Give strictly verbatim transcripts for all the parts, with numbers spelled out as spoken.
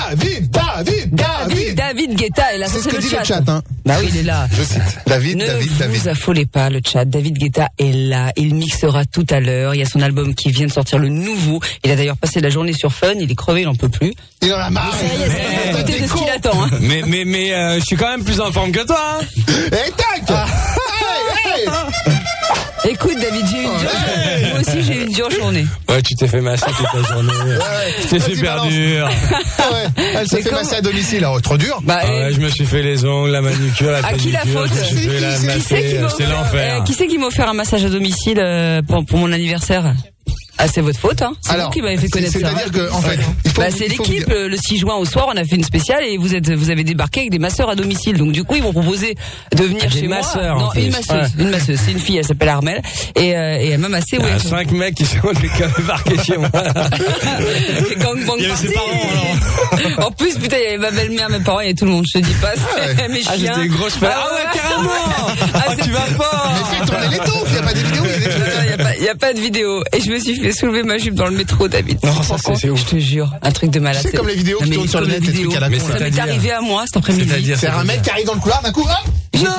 David, David, David, David Guetta est là. C'est ce que le dit chat. le chat, hein. Bah oui, il est là. Je cite. David, ne David, vous David. Ne vous affolez pas, le chat. David Guetta est là. Il mixera tout à l'heure. Il y a son album qui vient de sortir, le nouveau. Il a d'ailleurs passé la journée sur Fun. Il est crevé, il en peut plus. Il en a marre. Ça y est, c'est à côté de ce qu'il attend. Hein. Mais, mais, mais, euh, je suis quand même plus en forme que toi, hein. Et tac! Ah. Hey, hey. Écoute, David, j'ai eu une dure journée. Moi aussi, j'ai eu une dure journée. Ouais, tu t'es fait masser toute la journée. Ouais, C'était vas-y, super balance. dur. Ouais, elle s'est Mais fait comment- masser à domicile, alors trop dur. Bah, Ah euh, ouais, je me suis fait les ongles, la manucure, la à pédicure. qui la faute? Je me suis fait la Qui c'est qui masser. m'a C'était offert, l'enfer. euh, qui c'est qui m'a offert un massage à domicile euh, pour, pour mon anniversaire? Ah, c'est votre faute, hein. C'est Alors, vous qui m'avez fait connaître ça. c'est-à-dire que, en fait, il faut, Bah, c'est il faut l'équipe. vous dire- euh, Le six juin au soir, on a fait une spéciale et vous êtes, vous avez débarqué avec des masseurs à domicile. Donc du coup, ils m'ont proposé de venir Ah, des chez masseurs, moi. en Non, plus. une masseuse, Ouais. une masseuse. C'est une fille, elle s'appelle Armel et, euh, et elle m'a massé. Il y Ouais. a cinq mecs qui sont débarqués chez moi. C'est gang bang Il y avait ses party. parents, En plus, putain, il y avait ma belle-mère, mes parents, il y avait tout le monde. Je te dis pas, ouais. mes Ah, chiens. j'étais une grosse fan. Ah ouais, carrément. Ah, Oh, c'est- tu vas fort. Mais fais tourner les taufs, il n'y a pas des vidéos. il y a des- Il n'y a, pas- y a pas de vidéo. Et je me suis fait soulever ma jupe dans le métro, David. Non, Tu te ça, rends c'est- compte c'est ouf. Je te jure, un truc de malade. C'est comme les vidéos Non, qui mais tournent sur le comme net, les les vidéos. trucs à la Mais con. Ça m'est C'est-à-dire- arrivé à moi cet après-midi. C'est-à-dire- C'est un mec qui arrive dans le couloir d'un coup, hop.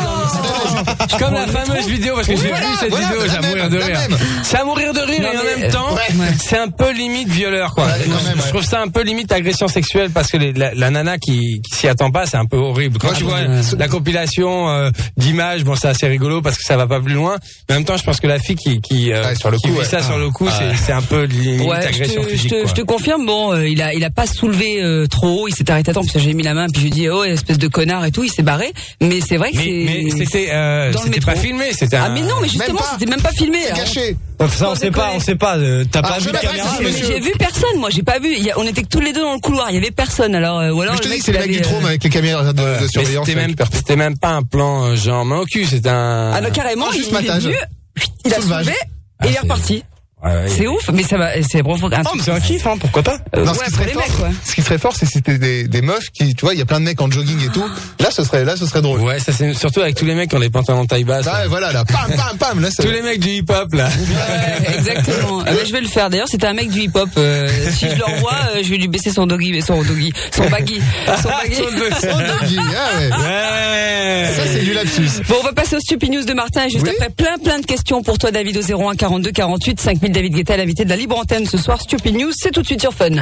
Comme la fameuse vidéo, parce que j'ai Voilà, vu cette voilà, vidéo, la j'ai à même, mourir de la rire. même. C'est à mourir de rire Non, et en mais, même temps, ouais. c'est un peu limite violeur, quoi. Ouais, quand même, Je ouais. trouve ça un peu limite agression sexuelle parce que les- la, la nana qui, qui s'y attend pas, c'est un peu horrible. Quand Moi, tu je vois trouve- la compilation euh, d'images, bon, c'est assez rigolo parce que ça va pas plus loin. Mais en même temps, je pense que la fille qui qui, euh, Ouais, sur le qui coup, vit ouais. ça sur le coup, Ah, c'est ouais. c'est un peu limite Ouais, je agression te, je, physique. te, quoi. je te confirme, bon, euh, il a, il a pas soulevé euh, trop haut, il s'est arrêté à temps parce que j'ai mis la main, puis je lui ai dit, oh, espèce de connard et tout, il s'est barré. Mais c'est vrai que Mais, c'est. mais c'était euh, dans le c'était métro. pas filmé, c'était Ah un... mais non, mais justement, Même pas. c'était même pas filmé. C'est hein. caché. Ça, on sait pas, on sait pas. euh, T'as Ah, pas je vu de m'adresse caméra à ce Mais monsieur. j'ai vu personne, moi, j'ai pas vu. Il y a- on était que tous les deux dans le couloir, il y avait personne. Alors, euh, ou alors Mais je te le dis, mec, c'est les il mecs du avait, trône euh, avec les caméras de, de Mais surveillance. c'était même, c'était même pas un plan euh, genre main au cul, c'était un... Ah non, carrément, Ah, il, juste il est matage. venu, il a Soulevage. soulevé Ah, et il est c'est- reparti. Ouais, ouais, C'est ouf, mais ça va, c'est vraiment un Oh, truc. mais c'est un kiff, hein, pourquoi pas? euh, Non, ouais, ce, qui pour serait les fort, mecs, quoi. ce qui serait fort, c'est si c'était des, des meufs qui, tu vois, il y a plein de mecs en jogging et tout. Là, ce serait, là, ce serait drôle. Ouais, ça c'est surtout avec tous les mecs qui ont des pantalons taille basse. Ah, ouais, voilà, là, pam, pam, pam, là, c'est. Tous les mecs du hip-hop, là. Ouais, exactement. Ah, mais je vais le faire. D'ailleurs, c'était un mec du hip-hop. Euh, si je le revois, euh, je vais lui baisser son doggy, son doggy, son baggy, son baggy. Oh, Doggy, ah, ouais. Ouais. Ça, c'est du lapsus. Bon, on va passer au Stupid News de Martin et juste Oui. après plein plein de questions pour toi, David, au zéro un quarante-deux quarante-huit cinq mille. David Guetta, l'invité de la libre antenne ce soir. Stupid News, c'est tout de suite sur Fun.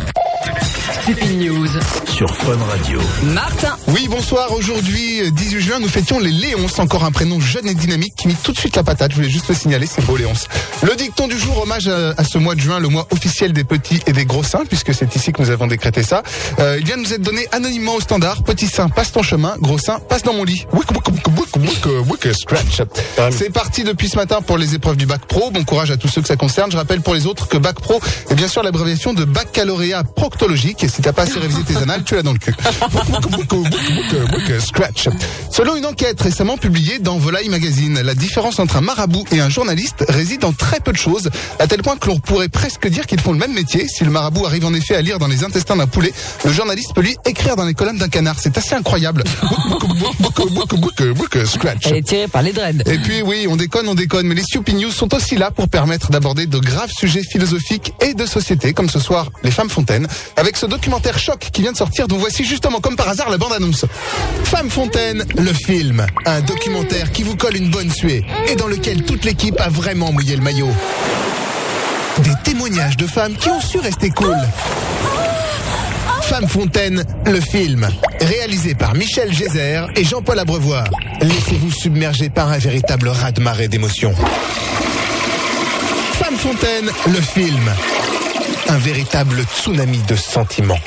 Stupid News Sur Fun Radio. Martin. Oui, bonsoir. Aujourd'hui, euh, dix-huit juin, nous fêtions les Léonces, encore un prénom jeune et dynamique qui mit tout de suite la patate. Je voulais juste le signaler, c'est beau Léonce. Le dicton du jour, hommage à, à ce mois de juin, le mois officiel des petits et des gros seins, puisque c'est ici que nous avons décrété ça. Euh, il vient de nous être donné anonymement au standard. Petit sein, passe ton chemin. Gros sein, passe dans mon lit. Wick, wick, wick, wick, wick, wick, scratch. C'est parti depuis ce matin pour les épreuves du bac pro. Bon courage à tous ceux que ça concerne. Je rappelle pour les autres que bac pro est bien sûr l'abréviation de baccalauréat proctologique. Et si t'as pas assez révisé tes annales, tu l'as dans le cul. Scratch. Selon une enquête récemment publiée dans Volaille Magazine, la différence entre un marabout et un journaliste réside en très peu de choses, à tel point que l'on pourrait presque dire qu'ils font le même métier. Si le marabout arrive en effet à lire dans les intestins d'un poulet, le journaliste peut lui écrire dans les colonnes d'un canard. C'est assez incroyable. Scratch. Elle est tirée par les dreads. Et puis oui, on déconne, on déconne, mais les Stupid News sont aussi là pour permettre d'aborder de graves sujets philosophiques et de société, comme ce soir les Femmes Fontaines, avec ce documentaire choc qui vient de sortir, dont voici justement comme par hasard la bande-annonce. Femmes Fontaines, le film, un documentaire qui vous colle une bonne suée et dans lequel toute l'équipe a vraiment mouillé le maillot. Des témoignages de femmes qui ont su rester cool. Femmes Fontaines, le film, réalisé par Michel Gézère et Jean-Paul Abreuvoir. Laissez-vous submerger par un véritable raz-de-marée d'émotions. Femmes Fontaines, le film, un véritable tsunami de sentiments.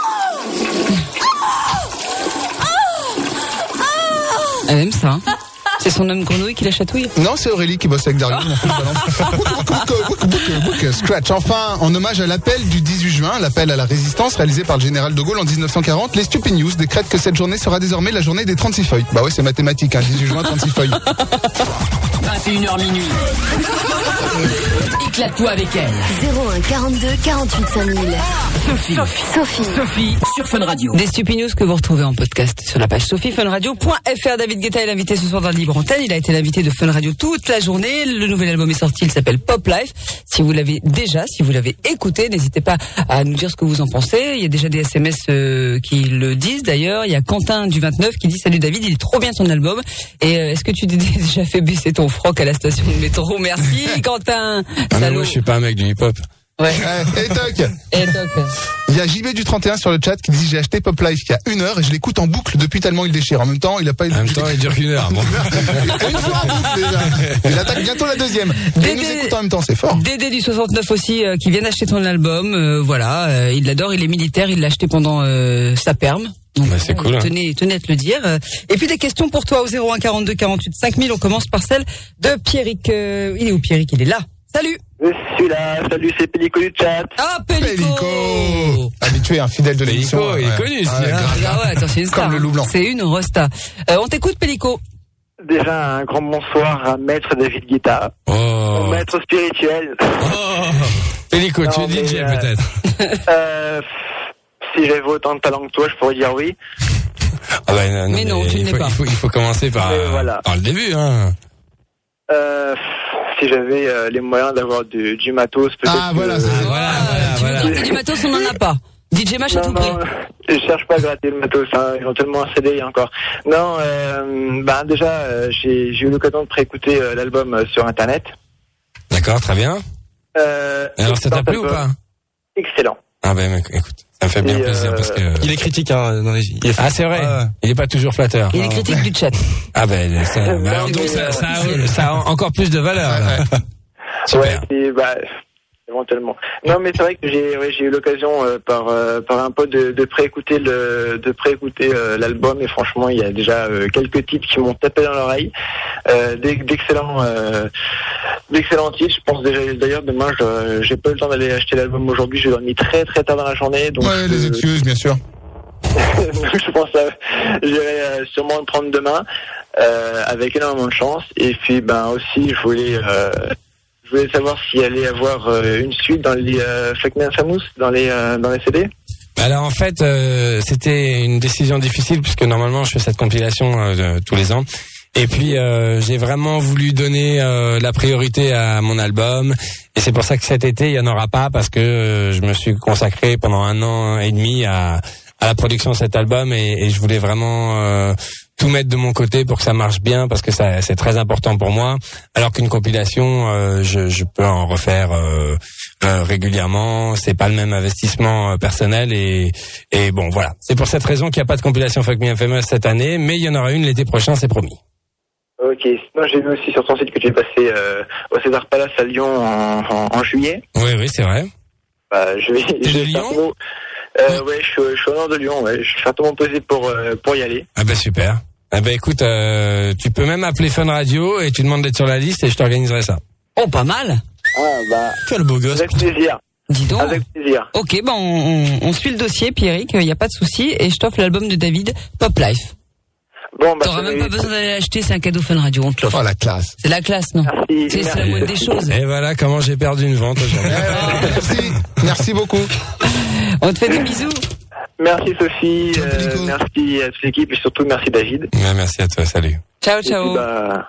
Elle aime ça. Hein. C'est son homme grenouille qui la chatouille. Non, c'est Aurélie qui bosse avec Dario. m'en fous, je balance. Scratch. Enfin, en hommage à l'appel du dix-huit juin, l'appel à la résistance réalisé par le général de Gaulle en dix-neuf cent quarante, les Stupid News décrètent que cette journée sera désormais la journée des trente-six feuilles. Bah ouais, c'est mathématique, hein, dix-huit juin, trente-six feuilles. vingt et une heures minuit. Éclate-toi avec elle. zéro un quarante-deux quarante-huit cinq mille. Sophie. Sophie. Sophie sur Fun Radio. Des Stupid News que vous retrouvez en podcast sur la page sophie fun radio point f r. David Guetta est l'invité ce soir dans la Libre Antenne. Il a été l'invité de Fun Radio toute la journée. Le nouvel album est sorti, il s'appelle Pop Life. Si vous l'avez déjà, si vous l'avez écouté, n'hésitez pas à nous dire ce que vous en pensez. Il y a déjà des S M S euh, qui le disent d'ailleurs. Il y a Quentin du vingt-neuf qui dit: salut David, il est trop bien ton album. Et euh, est-ce que tu t'es déjà fait baisser ton froc à la station de métro? Merci Quentin. Ah mais moi je suis pas un mec du hip-hop. Ouais. Et toc. Et toc. Il y a J B du trente et un sur le chat qui dit: j'ai acheté Pop Life il y a une heure et je l'écoute en boucle depuis tellement il déchire. En même temps, il a pas eu. En même temps, il dure qu'une heure. Bon. Une fois en boucle déjà. Il attaque bientôt la deuxième. Et il nous écoute en même temps, c'est fort. Dédé du soixante-neuf aussi euh, qui vient d'acheter ton album. Euh, voilà, euh, il l'adore, il est militaire, il l'a acheté pendant euh, sa perme. Donc, bah, c'est cool. Hein. Tenez, tenez à te le dire. Et puis des questions pour toi au zéro un quarante-deux quarante-huit cinq mille. On commence par celle de Pierrick. Euh, il est où Pierrick? Il est là. Salut. Je suis là, salut, c'est Pélico du chat. Ah, Pélico, Pélico. Habitué, un fidèle de l'émission. Pélico, il est ouais. connu ici. Ah, ouais, hein. grave. Ah ouais, attends, c'est une star. Comme le loup blanc. C'est une rosta. Euh, on t'écoute Pélico. Déjà, un grand bonsoir à Maître David Guetta, Oh. mon maître spirituel. Oh. Pélico, tu Non, es D J mais, euh, peut-être. euh, si j'avais autant de talent que toi, je pourrais dire oui. Ah bah, non, Mais non, tu il ne faut, l'es pas. Il faut, il faut commencer par, Mais voilà. par le début. Hein. Euh, si j'avais euh, les moyens d'avoir du, du matos, peut-être. Ah, voilà, que- c'est- Ah, voilà, voilà, tu voilà. veux gratter du matos, on n'en a pas. D J Mach à Non, tout prix. non, je cherche pas à gratter le matos, hein, éventuellement un C D encore. Non, euh, bah déjà, euh, j'ai, j'ai eu l'occasion de préécouter euh, l'album euh, sur Internet. D'accord, très bien. Euh, Alors ça t'a excellent plu ou album. pas? Excellent. Ah ben écoute, ça me fait bien Et, plaisir euh, parce que... Il est critique, hein, dans les... il est Ah c'est vrai, Ah. il est pas toujours flatteur. Il est critique du chat. Ah ben ça, Non, bah, alors, donc mais, ça, euh, ça, a, ça a encore plus de valeur. Ouais, là. ouais. Super. Ouais, c'est, bah, éventuellement. Non, mais c'est vrai que j'ai, ouais, j'ai eu l'occasion euh, par euh, par un pote de, de préécouter le, de préécouter euh, l'album et franchement, il y a déjà euh, quelques titres qui m'ont tapé dans l'oreille. Euh, d'ex- d'excellents, euh, d'excellents titres. Je pense déjà, d'ailleurs, demain, je, j'ai pas eu le temps d'aller acheter l'album aujourd'hui. J'ai dormi très très tard dans la journée, donc Ouais, les je, excuses, bien sûr. je pense que j'irai euh, sûrement le prendre demain euh, avec énormément de chance. Et puis, ben aussi, je voulais euh, je voulais savoir s'il allait y avoir euh, une suite dans les euh, Fake Men Famous, dans les euh, dans les C D. Alors en fait, euh, c'était une décision difficile puisque normalement je fais cette compilation euh, de- tous les ans. Et puis euh, j'ai vraiment voulu donner euh, la priorité à mon album et c'est pour ça que cet été il y en aura pas parce que euh, je me suis consacré pendant un an et demi à, à la production de cet album et, et je voulais vraiment euh, tout mettre de mon côté pour que ça marche bien parce que ça c'est très important pour moi. Alors qu'une compilation, euh, je, je peux en refaire euh, euh, régulièrement. C'est pas le même investissement euh, personnel et et bon voilà. C'est pour cette raison qu'il n'y a pas de compilation Fuck Me Famous cette année, mais il y en aura une l'été prochain, c'est promis. Ok. Sinon, j'ai vu aussi sur ton site que tu es passé euh, au César Palace à Lyon en, en, en juillet. Oui oui c'est vrai. Bah, je vais. T'es je de vais faire Lyon tout mon- euh, ouais, je suis, je suis au nord de Lyon. Ouais, je vais faire tout mon possible pour euh, pour y aller. Ah ben super. Ah ben écoute, euh, tu peux même appeler Fun Radio et tu demandes d'être sur la liste et je t'organiserai ça. Oh, pas mal. Ah bah, Quel beau gosse. avec plaisir. Dis donc. Avec plaisir. Ok, ben on, on, on suit le dossier, Pierrick, il n'y a pas de souci, et je t'offre l'album de David, Pop Life. Bon, bah, T'auras ça même pas mérite. besoin d'aller l'acheter, c'est un cadeau Fun Radio, on te l'offre. Oh, la classe. C'est la classe, non? Merci. C'est c'est la merci. moindre des choses. Et voilà comment j'ai perdu une vente aujourd'hui. Eh, merci. Merci beaucoup. On te fait des bisous. Merci Sophie, Ciao, euh, Pélico. merci à toute l'équipe et surtout merci David. Ouais, merci à toi, salut. Ciao, Et puis, ciao. bah,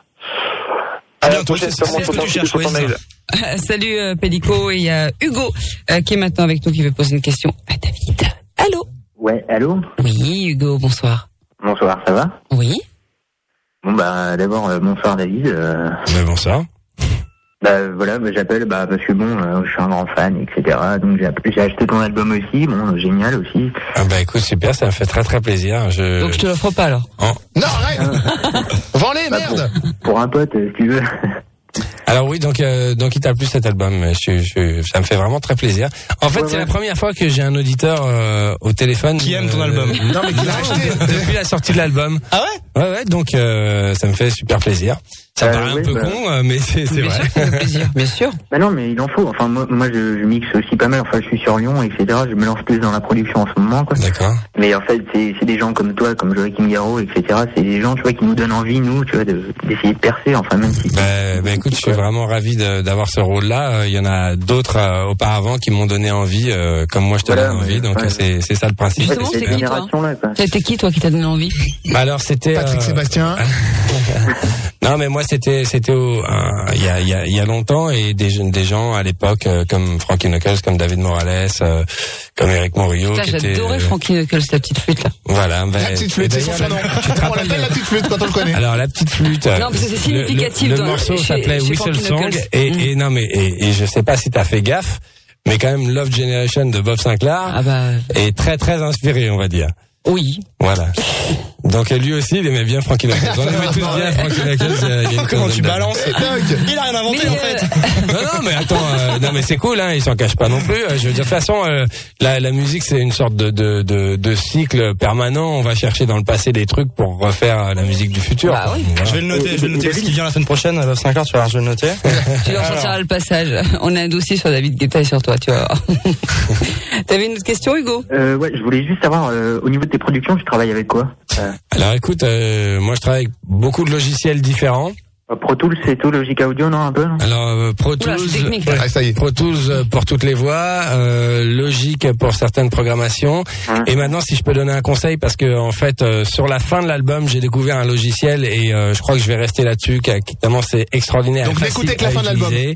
À à la bientôt, prochaine, c'est- sûrement c'est ce que sur tu ton- cherches, sur ton oui, mail. Euh, Salut euh, Pélico, et il y a Hugo euh, qui est maintenant avec nous, qui veut poser une question à David. Allô? Ouais, allô? Oui, Hugo, bonsoir. Bonsoir, ça va? Oui? Bon, bah, d'abord, euh, bonsoir David. Euh, Ben, bonsoir. bah, voilà, bah, j'appelle, bah, parce que bon, euh, je suis un grand fan, et cetera. Donc, j'ai, j'ai acheté ton album aussi, bon, euh, génial aussi. Ah ben écoute, super, ça me fait très très plaisir. Je... Donc je te l'offre pas alors. Oh. Non, arrête. Vends-les, Bah, merde. pour, pour un pote, euh, si tu veux. Alors oui, donc euh, donc il t'a plu cet album. Je, je, ça me fait vraiment très plaisir. En fait, Ouais, c'est ouais. la première fois que j'ai un auditeur euh, au téléphone Qui aime ton euh, album. Non, mais qui l'a acheté depuis la sortie de l'album. Ah ouais? Ouais, ouais. Donc euh, ça me fait super plaisir. Ça Euh, paraît ouais, un peu bah. con, euh, mais c'est, c'est Bien vrai. sûr, ça fait plaisir, bien sûr. Bah non, mais il en faut. Enfin, moi, moi je, je mixe aussi pas mal. Enfin, je suis sur Lyon, et cetera. Je me lance plus dans la production en ce moment, quoi. D'accord. Mais en fait, c'est, c'est des gens comme toi, comme Joachim Garraud, et cetera. C'est des gens, tu vois, qui nous donnent envie, nous, tu vois, de, d'essayer de percer. Enfin, même si. Bah, bah écoute, je suis vraiment ravi de, d'avoir ce rôle-là. Il y en a d'autres euh, auparavant qui m'ont donné envie, euh, comme moi je te Voilà, donne envie. mais, Donc ouais. c'est, c'est ça le principe. Justement, cette c'est qui, toi génération-là, quoi. C'était qui, toi, qui t'a donné envie? Bah alors c'était. Patrick euh, Sébastien. Non, mais moi c'était c'était au, un- il y a il y a il y a longtemps, et des jeunes- des gens à l'époque euh, comme Frankie Knuckles, comme David Morales, euh, comme Eric Morillo, Putain, qui étaient j'adorais euh, Frankie Knuckles, la petite flûte, là. voilà. Ben, La petite flûte, et c'est son d'ailleurs, surnom. Tu te On rappelles l'appelle la petite flûte quand on le connaît. Alors la petite flûte. Non, parce que c'est significatif Le, le, dans- le morceau chez- s'appelait chez Whistle Frankie Song, Knuckles. et, Mm. et non mais et, et je sais pas si t'as fait gaffe, mais quand même Love Generation de Bob Sinclair Ah bah, est très très inspiré, on va dire. oui. Voilà. Donc lui aussi, il aimait bien Frankie Knuckles. On aimait tous bien Frankie Knuckles. euh, il y a une Comment tu quinzaine d'années. balances Dingue. Il a rien inventé Mais, en euh, fait. Non, non, mais attends, euh, non, mais c'est cool, hein, ils s'en cachent pas non plus. Euh, Je veux dire, de toute façon, euh, la, la musique, c'est une sorte de, de, de, de cycle permanent. On va chercher dans le passé des trucs pour refaire euh, la musique du futur. Bah quoi. oui. Voilà. Je vais le noter, je vais le noter. Ce qui vient la semaine prochaine, à cinq heures, tu vas voir, je vais le noter. Tu leur sortiras le passage. On a un dossier sur David Guetta et sur toi, tu vas voir. T'avais une autre question, Hugo? Euh, ouais, je voulais juste savoir, euh, au niveau de tes productions, tu travailles avec quoi? Euh, Alors écoute, euh, moi je travaille avec beaucoup de logiciels différents. Pro Tools, c'est tout, Logic Audio, non, un peu, non? Alors euh, Pro Oula, Tools, c'est technique. Ah, ça y est. Pro Tools euh, pour toutes les voix, euh, Logic pour certaines programmations. Hein. Et maintenant, si je peux donner un conseil, parce que en fait, euh, sur la fin de l'album, j'ai découvert un logiciel, et euh, je crois que je vais rester là-dessus, car tellement c'est extraordinaire. Donc, et n'écoutez facile que la à fin de l'album. utiliser.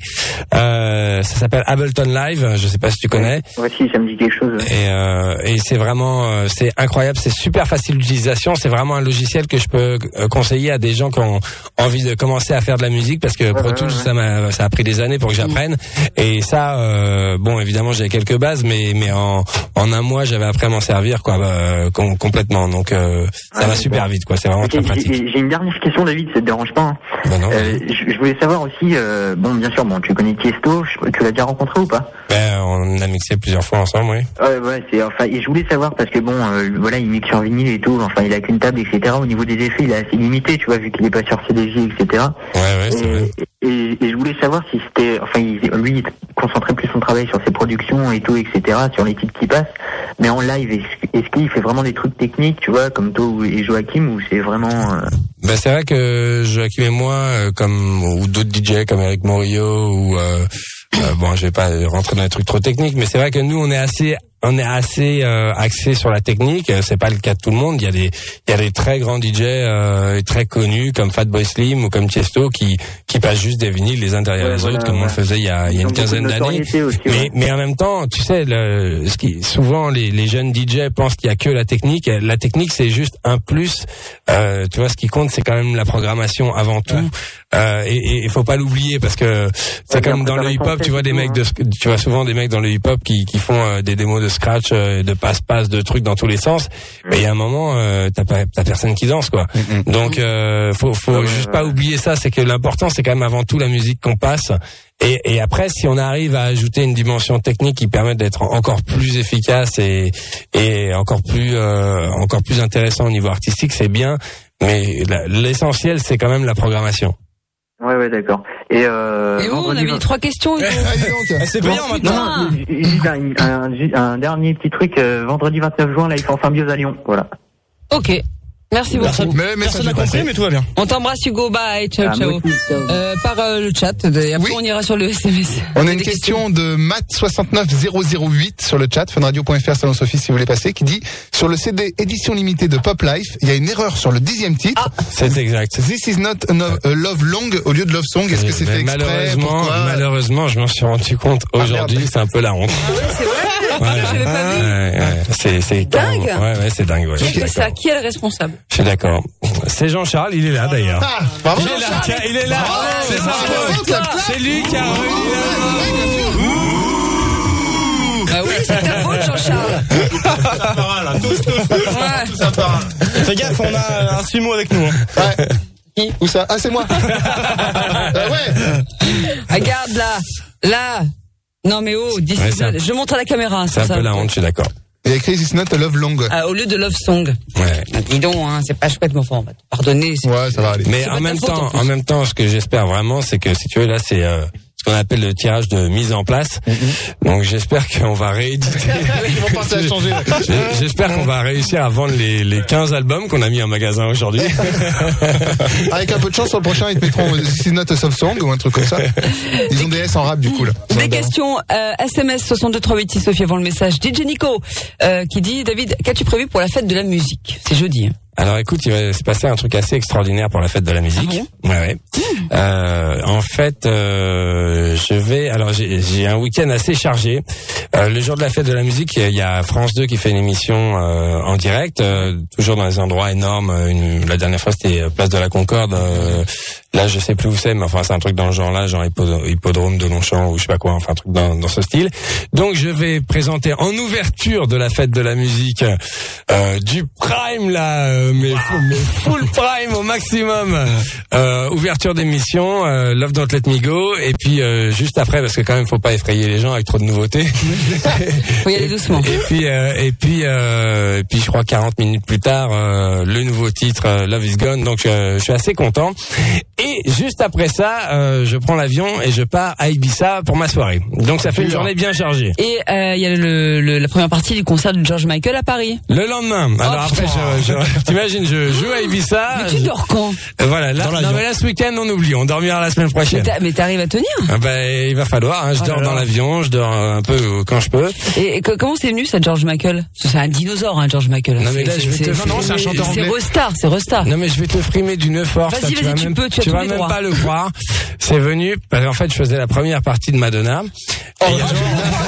Euh, ça s'appelle Ableton Live. Je sais pas si tu connais. Ouais, si, ça me dit quelque chose. Ouais. Et, euh, et c'est vraiment, euh, c'est incroyable, c'est super facile d'utilisation. C'est vraiment un logiciel que je peux euh, conseiller à des gens qui ont envie de commencer à faire de la musique, parce que Pro ouais, Tools, ouais. ça m'a, ça a pris des années pour que j'apprenne. Et ça, euh, bon, évidemment, j'ai quelques bases, mais mais en en un mois, j'avais appris à m'en servir, quoi, euh, com- complètement. Donc euh, ça Ah, va c'est super bon. vite, quoi. C'est vraiment Ok, très pratique. J'ai j'ai une dernière question, David, ça te dérange pas, hein? Ben non, Euh, je, je voulais savoir aussi, euh, bon, bien sûr, bon, tu connais Tiesto, je- tu l'as déjà rencontré ou pas? ben, on a mixé plusieurs fois ensemble, oui. Ouais, ouais, c'est, enfin, et je voulais savoir parce que bon, euh, voilà, il mixe sur vinyle et tout, enfin, il a qu'une table, et cetera. Au niveau des effets, il est assez limité, tu vois, vu qu'il est pas sur C D J, et cetera. Ouais, ouais, c'est vrai. Et, et, et je voulais savoir si c'était, enfin, il, lui, il concentrait plus son travail sur ses productions et tout, et cetera, sur les titres qui passent. Mais en live, est-ce, est-ce qu'il fait vraiment des trucs techniques, tu vois, comme toi ou- et Joachim, ou c'est vraiment... Euh... Ben c'est vrai que Joachim et moi, euh, comme ou d'autres D J comme Eric Morillo ou euh, euh, bon, je vais pas rentrer dans les trucs trop techniques, mais c'est vrai que nous on est assez on est assez euh, axé sur la technique. C'est pas le cas de tout le monde. Il y a des il y a des très grands D J euh, très connus comme Fatboy Slim ou comme Tiesto qui qui passent juste des vinyles les uns derrière Ouais, les voilà, autres comme ouais. on le faisait il y a il y a Ils ont une beaucoup de quinzaine d'années. notoriété aussi, Mais ouais. mais en même temps, tu sais, le, ce qui souvent les les jeunes D J pensent qu'il y a que la technique. La technique c'est juste un plus. Euh, tu vois, ce qui compte c'est quand même la programmation avant tout. Euh, et il faut pas l'oublier parce que c'est Ouais, comme bien dans le préparé hip-hop, tu vois des son mecs texte de, tu vois souvent des mecs dans le hip-hop qui qui font euh, des démos de scratch, euh, de passe-passe, de trucs dans tous les sens. Mais il y a un moment, euh, t'as pas t'as personne qui danse quoi. Donc euh, faut faut Ouais, juste ouais. pas oublier ça, c'est que l'important c'est quand même avant tout la musique qu'on passe. Et, et après, si on arrive à ajouter une dimension technique qui permet d'être encore plus efficace et, et encore plus euh, encore plus intéressant au niveau artistique, c'est bien. Mais la- l'essentiel, c'est quand même la programmation. Ouais, ouais, d'accord. Et, euh... Et oh, on vendredi avait vingt- trois questions, Hugo. Ah, dis donc. Eh, c'est payant Putain. maintenant. Non, non, juste un, un, un- un dernier petit truc, euh, vendredi vingt-neuf juin, là, ils font Symbiose à Lyon, voilà. Ok. Merci beaucoup. Personne Mais le message personne n'a est passé. compris, mais tout va bien. On t'embrasse, Hugo. Bye. Ciao, Ah, ciao. moi aussi, ciao. Euh, par euh, le chat. Et après, Oui. on ira sur le S M S. On a Des une questions. question de Matt soixante-neuf zéro zéro huit sur le chat, funradio point f r, Salon Sophie si vous voulez passer, qui dit sur le C D édition limitée de Pop Life, il y a une erreur sur le dixième titre. C'est exact. This is not a, no- a love long au lieu de love song. Est-ce que c'est Mais fait exprès? malheureusement, Pourquoi? malheureusement, je m'en suis rendu compte aujourd'hui. merde. C'est un peu la honte. Ah ouais, c'est vrai. Ouais. Je l'avais pas vu. Ouais, ouais, c'est c'est Dingue. carrément- Ouais, ouais, c'est dingue. Ouais, je Qui suis fait ça? d'accord. Qui est le responsable? Je suis d'accord. C'est Jean-Charles, il est là d'ailleurs. Ah, bravo Il est là, tiens, il est là. Bravo, C'est bravo, ça. bravo, clap, clap. C'est lui qui a réuni la Bah oui, c'est ta faute, Jean-Charles. Ouais. Fais gaffe, on a un sumo avec nous. hein. Ouais. Où ça? Ah, c'est moi. Ah ouais. Regarde là. Là. Non mais oh, dis- Ouais, c'est un- je montre à la caméra. C'est un ça. peu la honte, je suis d'accord. Il y a écrit This Not a Love Long. Ah, au lieu de Love Song. Ouais. Ah, dis donc, hein, c'est pas chouette, mais enfin, on va te pardonner. c'est- Ouais, ça va aller. Mais C'est en pas même ta faute, temps, en plus. en même temps, ce que j'espère vraiment, c'est que si tu veux, là, c'est euh, ce qu'on appelle le tirage de mise en place. Donc j'espère qu'on va rééditer. Ils vont penser à changer. J'ai- J'espère qu'on va réussir à vendre les, les quinze albums qu'on a mis en magasin aujourd'hui. Avec un peu de chance, sur le prochain, ils te mettront This is Not a Soft Song ou un truc comme ça. Ils ont des S en rap, du coup, là. Des questions, euh, S M S soixante-deux trois huit six Sophie avant le message. D J Nico, euh, qui dit, David, qu'as-tu prévu pour la fête de la musique? C'est jeudi. Hein. Alors écoute, il va se passer un truc assez extraordinaire pour la fête de la musique. Ah bon ouais, ouais. Euh, en fait, euh, je vais. Alors j'ai, j'ai un week-end assez chargé. Euh, le jour de la fête de la musique, il y a France deux qui fait une émission euh, en direct, euh, toujours dans des endroits énormes. Une, la dernière fois, c'était Place de la Concorde. Euh, là, je sais plus où c'est, mais enfin, c'est un truc dans le genre-là, genre hippodrome, hippodrome de Longchamp ou je sais pas quoi. Enfin, un truc dans, dans ce style. Donc, je vais présenter en ouverture de la fête de la musique euh, du prime là. Euh, mais, full, mais full prime au maximum. Euh, ouverture d'émission, euh, Love Don't Let Me Go, et puis euh, juste après, parce que quand même faut pas effrayer les gens avec trop de nouveautés. Faut y aller doucement. Et puis euh, et puis euh, et puis je crois quarante minutes plus tard, euh, le nouveau titre euh, Love Is Gone. Donc euh, je suis assez content. Et juste après ça, euh, je prends l'avion et je pars à Ibiza pour ma soirée. Donc ça fait une journée bien chargée. Et euh, il y a le, le, la première partie du concert de George Michael à Paris. Le lendemain. Alors Oh, après, je, je, t'imagines, je joue à Ibiza. Mais tu dors quand? Euh, Voilà, là, non mais là ce week-end on oublie, on dormira la semaine Mais prochaine. t'as- mais t'arrives à tenir? Ah ben il va falloir, hein, je Oh dors là dans là. l'avion, je dors un peu quand je peux. Et, et que- comment c'est venu ça, George Michael? Parce que c'est un dinosaure, hein, George Michael. Non, mais là, C'est- je vais c'est- te- c'est- non, non, c'est un chanteur C'est anglais. Rostar, c'est Rostar. Non mais je vais te frimer d'une force. Vas-y, ça, vas-y, vas tu même, peux, tu as tous vas les même droits. pas le croire. C'est venu parce qu'en fait je faisais la première partie de Madonna. Oh, Et il y a-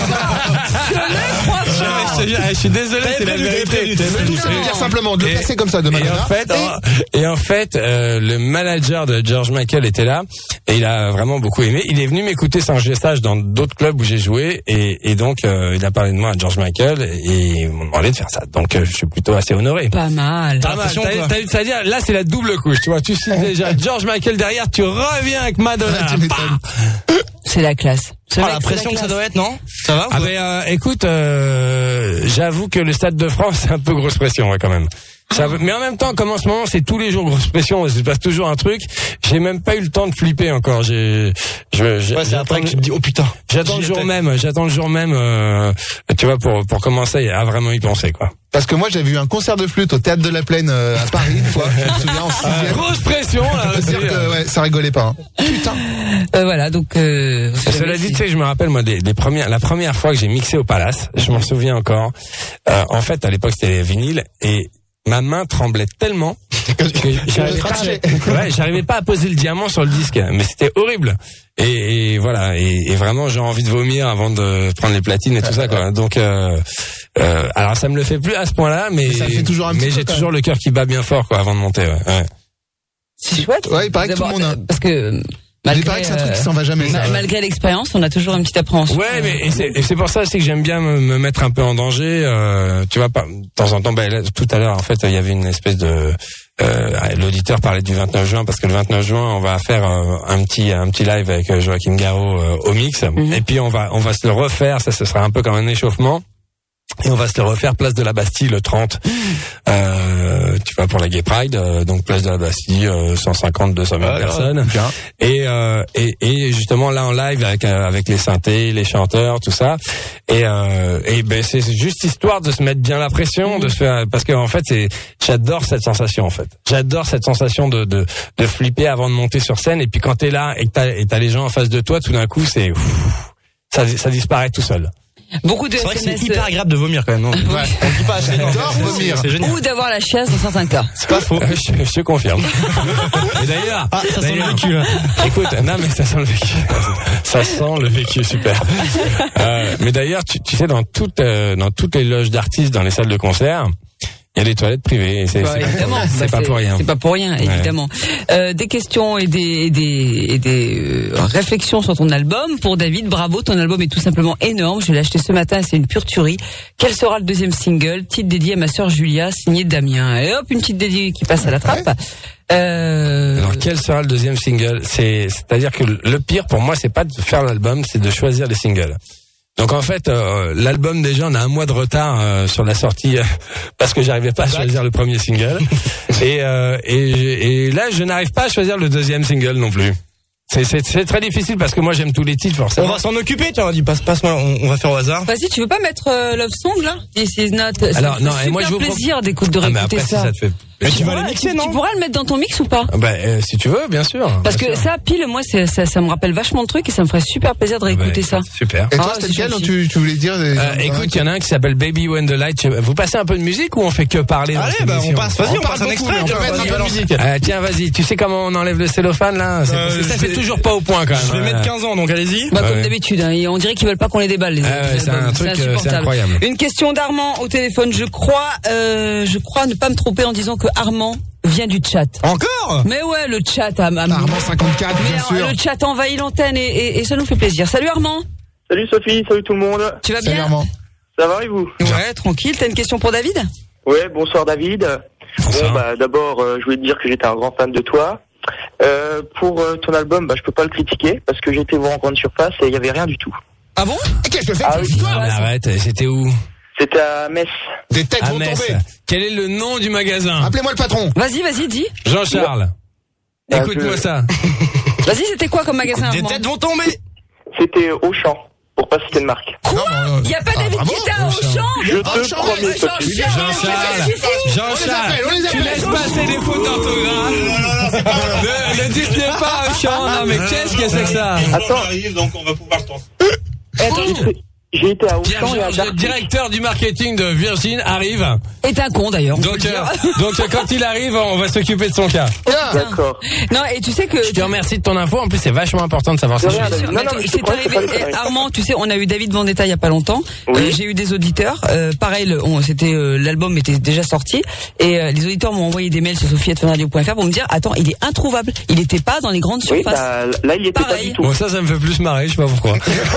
Je te jure, je suis désolé, c'est la vérité. Tout ça veut dire simplement de le Et- placer comme ça de Et Madonna. en fait, et en fait, euh, le manager de George Michael était là et il a vraiment beaucoup aimé. Il est venu m'écouter sans gestage dans d'autres clubs où j'ai joué et, et donc euh, il a parlé de moi à George Michael et il m'a demandé de faire ça. Donc euh, je suis plutôt assez honoré. Pas mal. Pas mal. T'as- t'as- C'est-à-dire là c'est la double couche, tu vois. Tu sais déjà George Michael derrière, tu reviens avec Madonna. Ah, tu m'étonnes. C'est la classe. Ce Ah, mec, la c'est pression que ça classe. doit être, non? Ça va? ou Ah pas ben euh, écoute, euh, j'avoue que le Stade de France c'est un peu grosse pression, ouais, quand même. Ça, mais en même temps, comme en ce moment, c'est tous les jours grosse pression, il se passe toujours un truc. J'ai même pas eu le temps de flipper encore. J'ai, je, j'ai- Ouais, c'est j'attends après que le- tu te dis, oh putain. j'attends le j'y jour étais. même. J'attends le jour même, euh, tu vois, pour pour commencer à vraiment y penser, quoi. Parce que moi, j'avais eu un concert de flûte au Théâtre de la Plaine euh, à Paris, une fois, je me souviens, en sixième. Grosse pression là. Je veux dire que, ouais, ça rigolait pas. Hein. Putain. Euh, voilà, donc. Euh, Et cela dit, tu sais, je me rappelle moi des, des premières, la première fois que j'ai mixé au Palace, je m'en souviens encore. Euh, en fait, à l'époque, c'était les vinyles et ma main tremblait tellement que j'arrivais pas, à- ouais, j'arrivais pas à poser le diamant sur le disque, mais c'était horrible. Et, et voilà, et, et vraiment, j'ai envie de vomir avant de prendre les platines et tout ça, quoi. Donc, euh, euh, alors ça me le fait plus à ce point-là, mais Mais ça le fait toujours un petit mais peu, j'ai quand toujours le cœur qui bat bien fort, quoi, avant de monter. Ouais. Ouais. c'est chouette. Ouais, il paraît que tout le D'abord, monde a- euh, Parce que. Il Malgré, paraît que c'est un truc qui euh, s'en va jamais, ça. ma- malgré l'expérience, on a toujours une petite appréhension. Ouais, mais et c'est, et c'est pour ça aussi que j'aime bien me, me mettre un peu en danger. Euh, tu vois, pas, de temps en temps, ben, là, tout à l'heure, en fait, il y avait une espèce de... Euh, l'auditeur parlait du vingt-neuf juin parce que le vingt-neuf juin, on va faire euh, un petit un petit live avec euh, Joachim Garraud euh, au mix. Mhm. Et puis on va on va se le refaire. Ça, ce sera un peu comme un échauffement. Et on va se le refaire place de la Bastille le trente. Euh, tu vois, pour la Gay Pride, euh, donc place de la Bastille, euh, cent cinquante, deux cent mille Ah, personnes. bien. Et, euh, et et justement là en live avec euh, avec les synthés, les chanteurs, tout ça. Et euh, et ben c'est c'est juste histoire de se mettre bien la pression, de se faire parce que en fait c'est j'adore cette sensation en fait. J'adore cette sensation de de de flipper avant de monter sur scène et puis quand t'es là et que t'as et t'as les gens en face de toi, tout d'un coup c'est ouf, ça ça disparaît tout seul. Beaucoup de C'est vrai que S M S. c'est hyper agréable de vomir quand même, non? Ouais. On le dit pas assez, non. J'adore C'est- vomir. C'est génial. Ou d'avoir la chiasse dans certains cas. C'est pas faux. je, je te confirme. Et d'ailleurs, Ah, ça sent le d'ailleurs, vécu, là. écoute, non mais ça sent le vécu. Ça sent le vécu, super. Euh, mais d'ailleurs, tu, tu sais, dans toutes, euh, dans toutes les loges d'artistes, dans les salles de concert, il y a des toilettes privées. Et c'est, Bah, c'est, évidemment, c'est bah, pas pour rien. C'est pas pour rien, Ouais. évidemment. Euh, des questions et des, et des, et des euh, réflexions sur ton album. Pour David, bravo, ton album est tout simplement énorme. Je l'ai acheté ce matin, c'est une pure tuerie. Quel sera le deuxième single? Titre dédié à ma sœur Julia, signé Damien. Et hop, une petite dédiée qui passe à la trappe. Euh, Alors quel sera le deuxième single? C'est, c'est-à-dire que le pire pour moi, c'est pas de faire l'album, c'est de choisir les singles. Donc en fait, euh, l'album déjà, on a un mois de retard euh, sur la sortie euh, parce que j'arrivais pas à choisir le premier single. et, euh, et et là, je n'arrive pas à choisir le deuxième single non plus. C'est, c'est, c'est très difficile parce que moi j'aime tous les titres forcément. On va s'en occuper, tu vois, dis passe, passe, on, on va faire au hasard. Vas-y, tu veux pas mettre euh, Love Song là? This is not. Alors ça non, fait et moi je super vous plaisir d'écouter de Ah, mais réécouter après, si ça. ça te fait. Mais tu vas pourras- les mixer, non? Tu pourras le mettre dans ton mix ou pas? Bah, euh, si tu veux, bien sûr. Parce bien que sûr. ça, pile, moi, c'est, ça, ça me rappelle vachement de trucs et ça me ferait super plaisir de Ah bah, réécouter ça. Super. Et toi, Ah, c'était c'est lequel dont gentil. tu, tu voulais dire des- Euh, écoute, il y en a un qui s'appelle Baby When the Light. Vous passez un peu de musique ou on fait que parler dans Allez, cette bah, on émission passe, vas-y, on, parle passe un beaucoup, extrait, mais on tu peut vois, mettre un vas-y, peu de balance. musique. Ah, tiens, vas-y. Tu sais comment on enlève le cellophane là? C'est- Euh, Ça, je c'est vais- toujours pas au point quand même. Je vais Ouais. mettre quinze ans, donc allez-y. Bah, Ouais. comme d'habitude, hein, et on dirait qu'ils veulent pas qu'on les déballe, les, Ah ouais, les c'est albums. un truc, euh, c'est insupportable. incroyable. Une question d'Armand au téléphone. Je crois, euh, je crois ne pas me tromper en disant que Armand vient du chat. Encore? Mais ouais, le chat a, a- Armand cinquante-quatre, mais bien alors, sûr. le chat envahit l'antenne et, et, et ça nous fait plaisir. Salut Armand. Salut Sophie, salut tout le monde. Tu vas Salut bien? Armand. Ça va et vous? Ouais, tranquille. T'as une question pour David? Ouais, bonsoir David. Bonsoir. Bon, bah, d'abord, euh, je voulais te dire que j'étais un grand fan de toi. Euh, pour euh, ton album, bah, je peux pas le critiquer parce que j'ai été voir en grande surface et il y avait rien du tout. Ah bon? Et qu'est-ce que c'est Ah que oui. cette histoire? Ah, mais arrête, c'était où? C'était à Metz. Des têtes À vont Metz. tomber. Quel est le nom du magasin? Appelez-moi le patron. Vas-y, vas-y, dis. Jean-Charles. Bah, Écoute-moi je- ça. Vas-y, c'était quoi comme magasin, Des Armand? têtes vont tomber. C'était Auchan, pour pas citer de marque. Quoi? Non, non, Y a pas ah, David bravo, Guetta au Auchan. champ? Je Ah, te Jean- promets, Jean- Sophie. Jean- Jean-Charles. On les Jean-Charles. appelle, on les Tu appelle. laisses passer des fautes d'orthographe. Ne, ne dites pas au champ. Non, mais qu'est-ce que c'est que ça? Attends, arrive, donc on va pouvoir t'en... Attends, j'ai été à Pierre Auchan et à Georges, le Darty. directeur du marketing de Virgin, arrive. est un con d'ailleurs. on peut Donc, le dire. euh, donc euh, quand il arrive, on va s'occuper de son cas. Tiens. D'accord. Non, et tu sais que. Je te remercie de ton info. En plus, c'est vachement important de savoir De ça. rien, David. Non, Non, non, mais je te c'est promets que c'est arrivé. pas des Eh, conneries. Armand, tu sais, on a eu David Vendetta il y a pas longtemps. Oui. Euh, j'ai eu des auditeurs. Euh, pareil, le- on- c'était euh, l'album était déjà sorti et euh, les auditeurs m'ont envoyé des mails sur sophie arobase fun radio point f r pour me dire attends, il est introuvable. Il n'était pas dans les grandes Oui, surfaces. bah, là, il y était pas Pareil. du tout. Bon, ça, ça me fait plus marrer. Je sais pas pourquoi.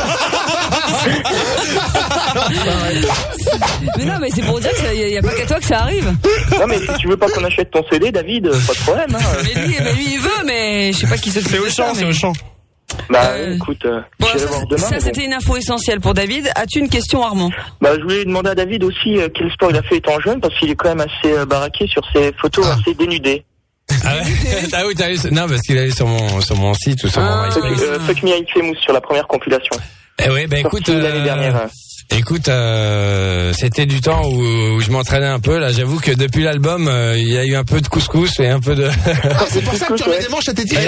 Mais non, mais c'est pour dire qu'il n'y a, a pas qu'à toi que ça arrive. Non, mais si tu veux pas qu'on achète ton C D, David, euh, pas de problème, hein. Mais lui, mais lui il veut, mais je sais pas qui s'occupe C'est de au ça, champ, c'est mais- au champ. Bah, Euh, écoute, euh, Bon, j'irai ça, voir c'est- demain. ça, mais bon. c'était une info essentielle pour David. As-tu une question, Armand? Bah, je voulais demander à David aussi euh, quel sport il a fait étant jeune, parce qu'il est quand même assez euh, baraqué sur ses photos assez dénudées. Ah, ouais. Ah oui, t'as eu. Non, parce qu'il est allé sur mon sur mon site ou sur Ah. mon Fuck, MySpace. euh, Fuck Me I Famous sur la première compilation. Eh oui, bah écoute. Sorti l'année euh, dernière. euh. Écoute, euh, c'était du temps où, où je m'entraînais un peu. Là, j'avoue que depuis l'album, euh, il y a eu un peu de couscous et un peu de. Ah, c'est pour ça que tu remets des manches à tes t-shirts.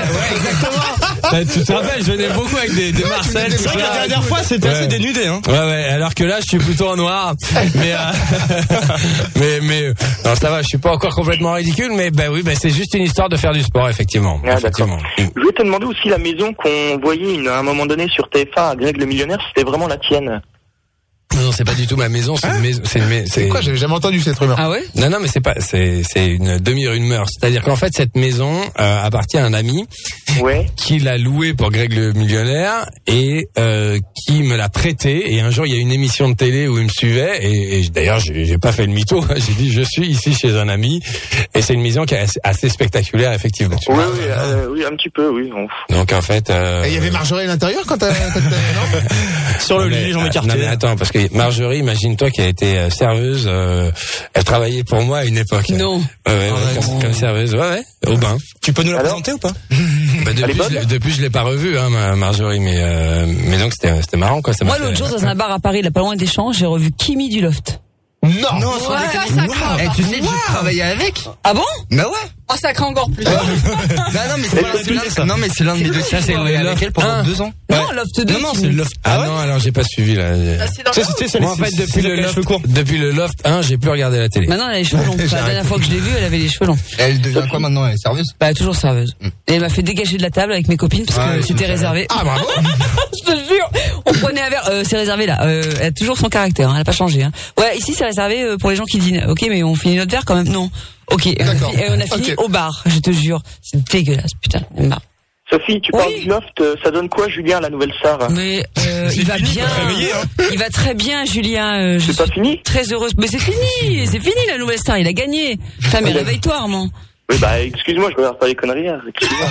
Bah, tu te rappelles, je venais beaucoup avec des, des Marcel. des tout C'est vrai que ça. la dernière fois, c'était Ouais. assez dénudé, hein. Ouais, ouais. Alors que là, je suis plutôt en noir. mais, euh, mais, mais, euh, non, ça va. Je suis pas encore complètement ridicule, mais bah oui, bah c'est juste une histoire de faire du sport, effectivement. Ah, effectivement. Je voulais te demander aussi la maison qu'on voyait une- à un moment donné sur T F un à Greg le Millionnaire, c'était vraiment la tienne. Non, c'est pas du tout ma maison. C'est une maison. C'est une mais- C'est quoi? J'avais jamais entendu cette rumeur. Ah ouais? Non, non, mais c'est pas. C'est, c'est une demi-rumeur. C'est-à-dire qu'en fait, cette maison euh, appartient à un ami Ouais. qui l'a loué pour Greg le Millionnaire et euh, qui me l'a prêté. Et un jour, il y a une émission de télé où il me suivait. Et, et d'ailleurs, j'ai, j'ai pas fait le mytho. J'ai dit, je suis ici chez un ami. Et c'est une maison qui est assez, assez spectaculaire, effectivement. Oui, oui, euh, oui, un petit peu, oui. On- Donc en fait. Euh, Et il y avait Marjorie à l'intérieur quand t'as, quand t'as- non? Sur le non, lit, mais, les jambes ah, écartées. Non mais attends, parce que Marjorie, imagine-toi qui a été euh, serveuse. Euh, elle travaillait pour moi à une époque. Non. Ouais, ouais, ouais, comme, comme serveuse. Ouais, ouais. Au bain. Tu peux nous la Alors présenter ou pas? Bah, Elle est depuis, bonne je, l'ai- depuis, je l'ai pas revue, hein, ma Marjorie, mais euh, mais donc c'était c'était marrant quoi. Ça m'a Moi, fait- l'autre jour, dans un bar à Paris, là, pas loin des Champs, j'ai revu Kimi du Loft. Non. Non, Ouais, ça craint. Eh, tu sais que je travaillais avec. Ah bon? Bah ouais. Oh, ça craint encore plus. Bah non mais c'est pas c'est l'un- ça. non mais c'est l'un de mes deux. Ça, c'est J'ai travaillé le avec elle pendant Loft deux ans. Non, Loft deux. Non, non, c'est le loft. Ah, non, alors j'ai pas suivi là. c'est dans Tu sais, tu sais, c'est Moi en les- fait c'est- depuis c'est le les loft, cheveux courts. depuis le loft un, j'ai plus regardé la télé. Maintenant, elle a les cheveux longs. Enfin, la dernière fois que je l'ai vue, elle avait les cheveux longs. Elle devient quoi maintenant? Elle est serveuse? Bah, toujours serveuse. Et elle m'a fait dégager de la table avec mes copines parce Ouais, que c'est c'était ça. réservé. Ah, bravo. Je te jure, on prenait un verre. Euh, c'est réservé là. Euh, elle a toujours son caractère. Hein, elle a pas changé. Hein. Ouais, ici c'est réservé euh, pour les gens qui dînent. Ok, mais on finit notre verre quand même. Non. Ok. Et on a D'accord. fini, et on a fini Ok. au bar. Je te jure, c'est dégueulasse. Putain, j'en ai marre. Sophie, tu Oui. parles du loft, euh, ça donne quoi, Julien, la nouvelle star? Mais euh, il va fini, bien. faut te réveiller, hein. Il va très bien, Julien. Euh, je C'est suis pas fini? très heureuse. Mais c'est fini, c'est fini la nouvelle star. Il a gagné. Putain, mais réveille-toi, Armand. Oui, bah, excuse-moi, je regarde pas les conneries, hein. Excuse-moi.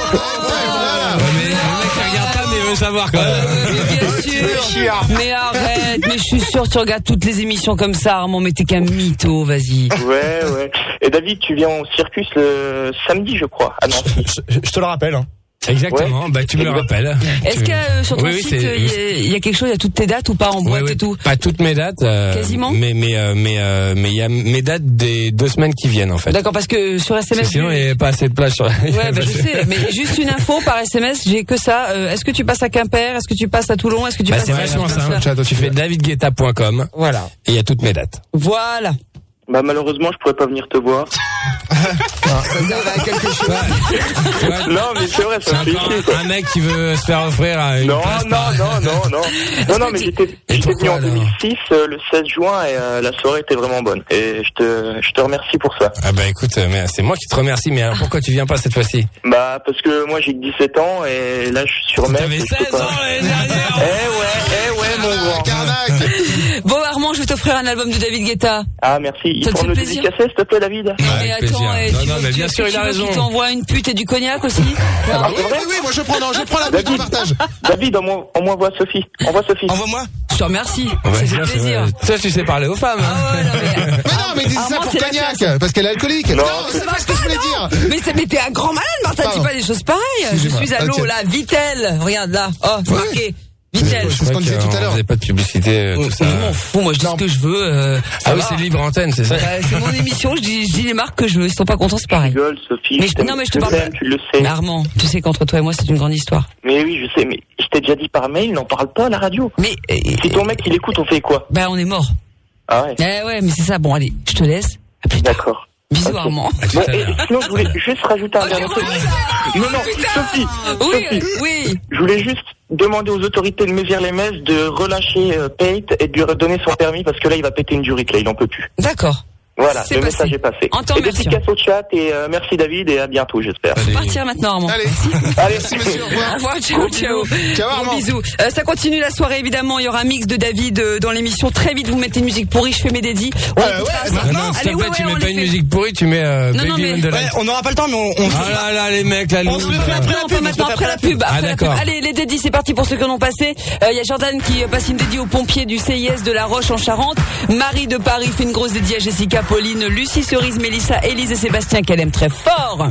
Ouais, mais le mec il regarde pas, mais il veut savoir quand même. Mais bien sûr. Mais arrête, mais je suis sûr que tu regardes toutes les émissions comme ça, Armand, mais t'es qu'un mytho, vas-y. Ouais, ouais. Et David, tu viens au Circus le samedi, je crois, à Nancy. Je, je te le rappelle. Hein. Exactement, ouais. Bah tu me le rappelles. Est-ce que euh, sur ton oui, oui, site, il euh, y, y a quelque chose, il y a toutes tes dates ou pas en boîte oui, oui. et tout? Pas toutes mes dates. Euh, Quasiment. Mais mais euh, mais euh, mais il y a mes dates des deux semaines qui viennent en fait. D'accord, parce que sur S M S. Sinon il n'y a pas assez de place sur. La... Ouais, bah, je sais, mais juste une info par S M S, j'ai que ça. Euh, est-ce que tu passes à Quimper? Est-ce que tu passes à Toulon? Est-ce que tu bah, passes c'est à vachement simple. simple. Tu fais david guetta point com. Voilà. Et il y a toutes mes dates. Voilà. Bah, malheureusement, je pourrais pas venir te voir. Ça sert à quelque chose. Ouais. Ouais. Non, mais c'est vrai, C'est ça me fait encore chier, quoi. un, un mec qui veut se faire offrir une Non, place non, par- non, non, non. Non, non, mais j'étais, Et j'étais venu pourquoi, en alors deux mille six, euh, le seize juin, et euh, la soirée était vraiment bonne. Et je te, je te remercie pour ça. Ah bah écoute, mais c'est moi qui te remercie, mais alors pourquoi tu viens pas cette fois-ci? Bah, parce que moi, j'ai que dix-sept ans, et là, je suis sur Metz. T'avais et je peux seize pas- ans l'année dernière. Eh ouais, eh ouais, mon grand. Carnac. Bon, Armand, je vais t'offrir un album de David Guetta. Ah, merci. Il Ça te faut fait me le plaisir dédicacer, s'il te plaît, David. Non, mais avec attends, plaisir. eh, Non, tu non, veux- mais tu bien veux- sûr, tu il a veux raison. qu'il t'envoie une pute et du cognac aussi? Ah, oui, oui, oui, moi je prends, non, je prends la pute, on partage. David, on m'en- on m'envoie Sophie. Envoie Sophie. Envoie-moi. Je te remercie. Ouais, Ça c'est fait bien, c'est plaisir. vrai. Toi tu sais parler aux femmes. Hein. Ah ouais, non, mais... Mais non, mais dis ça Armand, pour c'est la Cognac, classe. parce qu'elle est alcoolique. Non, c'est pas ce que je voulais dire. Mais, c'est- mais t'es un grand malade, Martin, dis Pardon. pas des choses pareilles. Je Excusez-moi. suis à l'eau, Ok. là, Vitel. Regarde, là. Oh, c'est Ouais. marqué. Vitel. C'est ce qu'on disait tout à l'heure. Vous n'avez pas de publicité, euh, tout ça. Je m'en fous, moi je dis Non. ce que je veux. euh, ça Ah oui, va. c'est libre antenne, c'est ça. Bah, c'est mon émission, je dis, je dis les marques que je veux. Ils sont pas contents, c'est pareil. Rigole, Sophie. Mais je je- t'aime, non, mais je te je parle t'aime, pas. tu le sais. Mais Armand, tu sais qu'entre toi et moi, c'est une grande histoire. Mais oui, je sais, mais je t'ai déjà dit par mail, n'en parle pas à la radio. Mais, euh, Si ton mec, il écoute, on fait quoi? bah, on est mort. Ah ouais. Eh ouais, mais c'est ça. Bon, allez, je te laisse. À plus tard. D'accord. Bisous, Ok. Armand. À tout Bon, à et l'heure. sinon, je voulais juste rajouter un dernier truc. Non, non, Sophie. Oui, Sophie. oui. Je voulais juste demander aux autorités de Mézières-les-Messes de relâcher euh, Pate et de lui redonner son permis parce que là, il va péter une durite, là, il en peut plus. D'accord. Voilà, C'est le passé. message est passé. En temps, et merci. dédicace au chat et euh, merci David et à bientôt, j'espère. Faut partir maintenant, Armand. Allez, Allez, merci monsieur, au Au revoir. revoir, ciao, ciao. Ciao, Gros Armand. bisous. Euh, ça continue la soirée, évidemment. Il y aura un mix de David euh, dans l'émission. Très vite, vous mettez une musique pourrie. Je fais mes dédits. On Ouais, écoutera ouais, ça. non, Non, non, s'il te Allez, plaît, ouais, tu ouais, on mets pas les une fait. musique pourrie, tu mets euh, Non, non, Baby mais- Wonderland. Ouais, on n'aura pas le temps, mais on, on Ah là là, les mecs, la On loose. se le fait après la Non, pub. pas on se maintenant, le fait après la pub. Ah, Après la pub. d'accord. Allez, les dédits, c'est parti pour ceux qui en ont passé. Il y a Jordan qui euh, passe une dédie aux pompiers du C I S de La Roche en Charente. Marie de Paris fait une grosse dédie à Jessica, Pauline, Lucie, Cerise, Mélissa, Élise et Sébastien qu'elle aime très fort.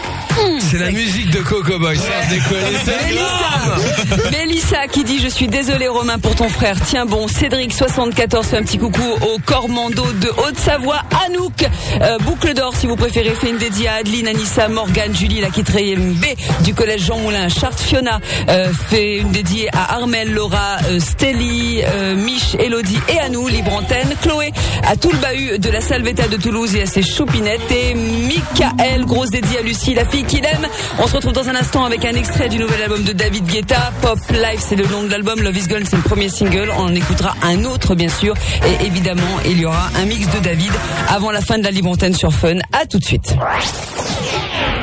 C'est la musique de Coco Boy, sans déconner. c'est Mélissa, Mélissa qui dit je suis désolée Romain pour ton frère. Tiens bon, Cédric soixante-quatorze fait un petit coucou au Cormando de Haute-Savoie. Anouk, euh, boucle d'or si vous préférez, fait une dédiée à Adeline, Anissa, Morgane, Julie, la quatrième B du collège Jean Moulin. Charte Fiona euh, fait une dédiée à Armel, Laura, euh, Stélie, euh, Mich, Elodie et à nous, libre antenne. Chloé à tout le bahut de la Salvetta de Toulouse et à ses choupinettes. Et Michael, grosse dédiée à Lucie, la fille qu'il aime. On se retrouve dans un instant avec un extrait du nouvel album de David Guetta. Pop Life, c'est le nom de l'album. Love is Gone, c'est le premier single. On en écoutera un autre, bien sûr. Et évidemment, il y aura un mix de David avant la fin de la libre antenne sur Fun. À tout de suite.